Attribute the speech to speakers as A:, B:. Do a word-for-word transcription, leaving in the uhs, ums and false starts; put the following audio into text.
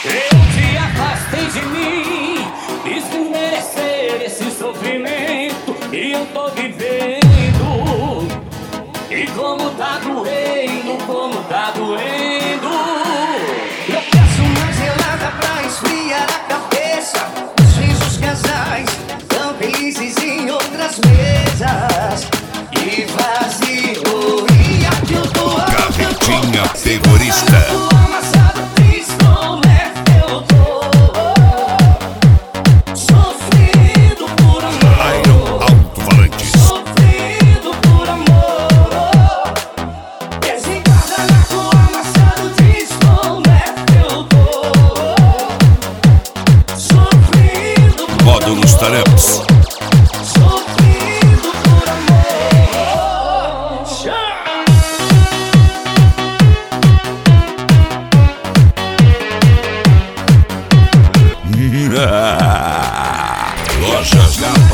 A: Eu te afastei de mim, fiz por merecer esse sofrimento. E eu tô vivendo. E como tá doendo, como tá doendo.
B: Eu peço mais gelada pra esfriar a cabeça. Os fins casais tão felizes em outras mesas. E vazio, e aqui eu tô.
C: Gavetinha terrorista. Modo nos tarepas.
B: Sofrido por amor.
C: Lojas da